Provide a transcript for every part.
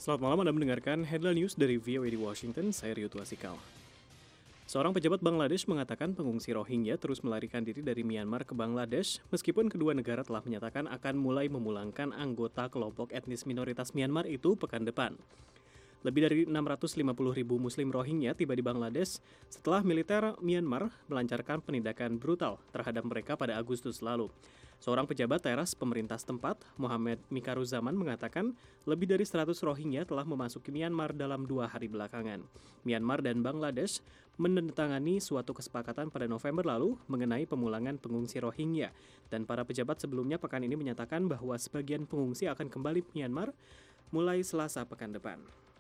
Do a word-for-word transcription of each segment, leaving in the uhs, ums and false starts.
Selamat malam, Anda mendengarkan Headline News dari V O A di Washington, saya Rio Tuasikal. Seorang pejabat Bangladesh mengatakan pengungsi Rohingya terus melarikan diri dari Myanmar ke Bangladesh, meskipun kedua negara telah menyatakan akan mulai memulangkan anggota kelompok etnis minoritas Myanmar itu pekan depan. Lebih dari enam ratus lima puluh ribu Muslim Rohingya tiba di Bangladesh setelah militer Myanmar melancarkan penindakan brutal terhadap mereka pada Agustus lalu. Seorang pejabat teras pemerintah setempat, Mohamed Mikaruzaman, mengatakan lebih dari seratus Rohingya telah memasuki Myanmar dalam dua hari belakangan. Myanmar dan Bangladesh menandatangani suatu kesepakatan pada November lalu mengenai pemulangan pengungsi Rohingya, dan para pejabat sebelumnya pekan ini menyatakan bahwa sebagian pengungsi akan kembali Myanmar mulai Selasa pekan depan.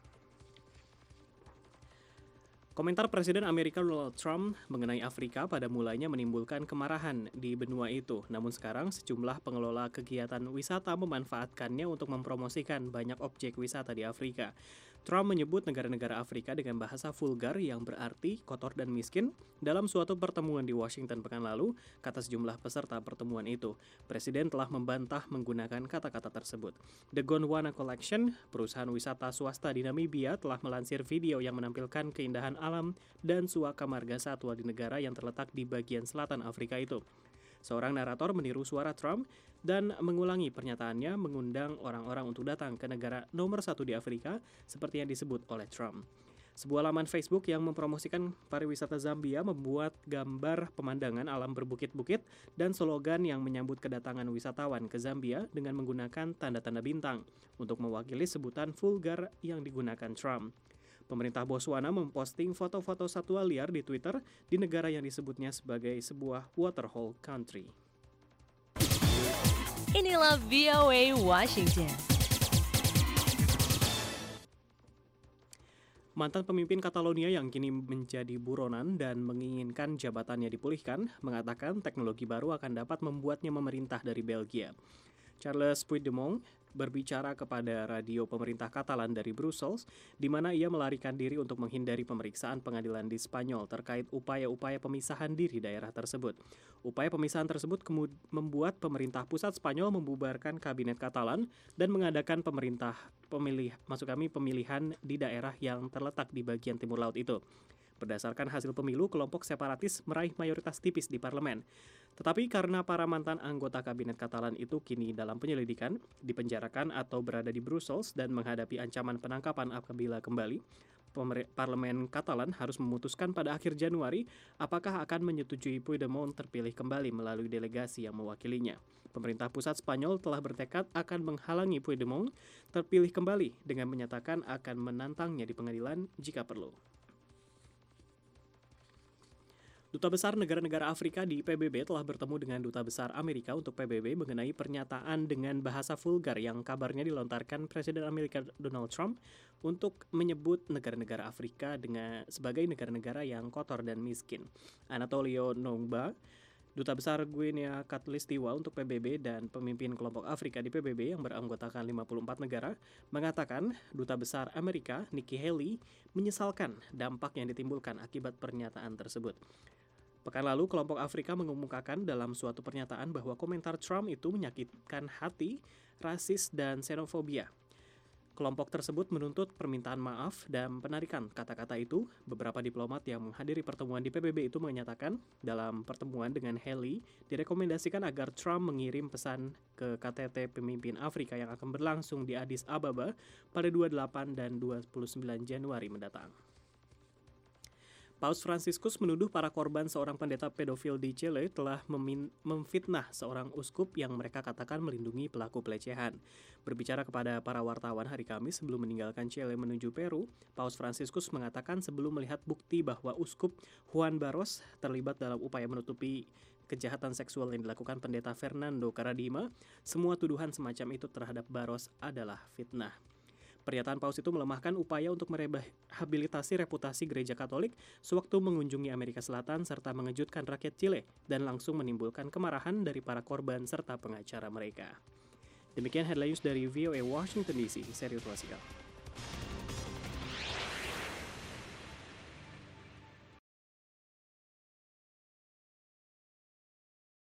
Komentar Presiden Amerika Donald Trump mengenai Afrika pada mulanya menimbulkan kemarahan di benua itu. Namun sekarang sejumlah pengelola kegiatan wisata memanfaatkannya untuk mempromosikan banyak objek wisata di Afrika. Trump menyebut negara-negara Afrika dengan bahasa vulgar yang berarti kotor dan miskin dalam suatu pertemuan di Washington pekan lalu, kata sejumlah peserta pertemuan itu. Presiden telah membantah menggunakan kata-kata tersebut. The Gondwana Collection, perusahaan wisata swasta di Namibia, telah melansir video yang menampilkan keindahan alam dan suaka marga satwa di negara yang terletak di bagian selatan Afrika itu. Seorang narator meniru suara Trump dan mengulangi pernyataannya mengundang orang-orang untuk datang ke negara nomor satu di Afrika seperti yang disebut oleh Trump. Sebuah laman Facebook yang mempromosikan pariwisata Zambia membuat gambar pemandangan alam berbukit-bukit dan slogan yang menyambut kedatangan wisatawan ke Zambia dengan menggunakan tanda-tanda bintang untuk mewakili sebutan vulgar yang digunakan Trump. Pemerintah Botswana memposting foto-foto satwa liar di Twitter di negara yang disebutnya sebagai sebuah waterhole country. Inilah V O A Washington. Mantan pemimpin Catalonia yang kini menjadi buronan dan menginginkan jabatannya dipulihkan, mengatakan teknologi baru akan dapat membuatnya memerintah dari Belgia. Charles Puigdemont berbicara kepada radio pemerintah Katalan dari Brussels, di mana ia melarikan diri untuk menghindari pemeriksaan pengadilan di Spanyol terkait upaya-upaya pemisahan diri daerah tersebut. Upaya pemisahan tersebut kemudian membuat pemerintah pusat Spanyol membubarkan kabinet Katalan dan mengadakan pemerintah pemilih, maksud kami pemilihan di daerah yang terletak di bagian timur laut itu. Berdasarkan hasil pemilu, kelompok separatis meraih mayoritas tipis di parlemen. Tetapi karena para mantan anggota kabinet Katalan itu kini dalam penyelidikan, dipenjarakan atau berada di Brussels dan menghadapi ancaman penangkapan apabila kembali, parlemen Katalan harus memutuskan pada akhir Januari apakah akan menyetujui Puigdemont terpilih kembali melalui delegasi yang mewakilinya. Pemerintah pusat Spanyol telah bertekad akan menghalangi Puigdemont terpilih kembali dengan menyatakan akan menantangnya di pengadilan jika perlu. Duta Besar negara-negara Afrika di P B B telah bertemu dengan Duta Besar Amerika untuk P B B mengenai pernyataan dengan bahasa vulgar yang kabarnya dilontarkan Presiden Amerika Donald Trump untuk menyebut negara-negara Afrika dengan sebagai negara-negara yang kotor dan miskin. Anatolio Nongba, Duta Besar Guinea Khatulistiwa untuk P B B dan pemimpin kelompok Afrika di P B B yang beranggotakan lima puluh empat negara, mengatakan Duta Besar Amerika Nikki Haley menyesalkan dampak yang ditimbulkan akibat pernyataan tersebut. Pekan lalu, kelompok Afrika mengemukakan dalam suatu pernyataan bahwa komentar Trump itu menyakitkan hati, rasis, dan xenofobia. Kelompok tersebut menuntut permintaan maaf dan penarikan kata-kata itu. Beberapa diplomat yang menghadiri pertemuan di P B B itu menyatakan dalam pertemuan dengan Haley direkomendasikan agar Trump mengirim pesan ke K T T pemimpin Afrika yang akan berlangsung di Addis Ababa pada dua puluh delapan dan dua puluh sembilan Januari mendatang. Paus Fransiskus menuduh para korban seorang pendeta pedofil di Chile telah memin- memfitnah seorang uskup yang mereka katakan melindungi pelaku pelecehan. Berbicara kepada para wartawan hari Kamis sebelum meninggalkan Chile menuju Peru, Paus Fransiskus mengatakan sebelum melihat bukti bahwa uskup Juan Barros terlibat dalam upaya menutupi kejahatan seksual yang dilakukan pendeta Fernando Karadima, semua tuduhan semacam itu terhadap Barros adalah fitnah. Pernyataan Paus itu melemahkan upaya untuk merehabilitasi reputasi gereja Katolik sewaktu mengunjungi Amerika Selatan serta mengejutkan rakyat Chile dan langsung menimbulkan kemarahan dari para korban serta pengacara mereka. Demikian headline news dari V O A Washington D C, saya Rio Tuasikal.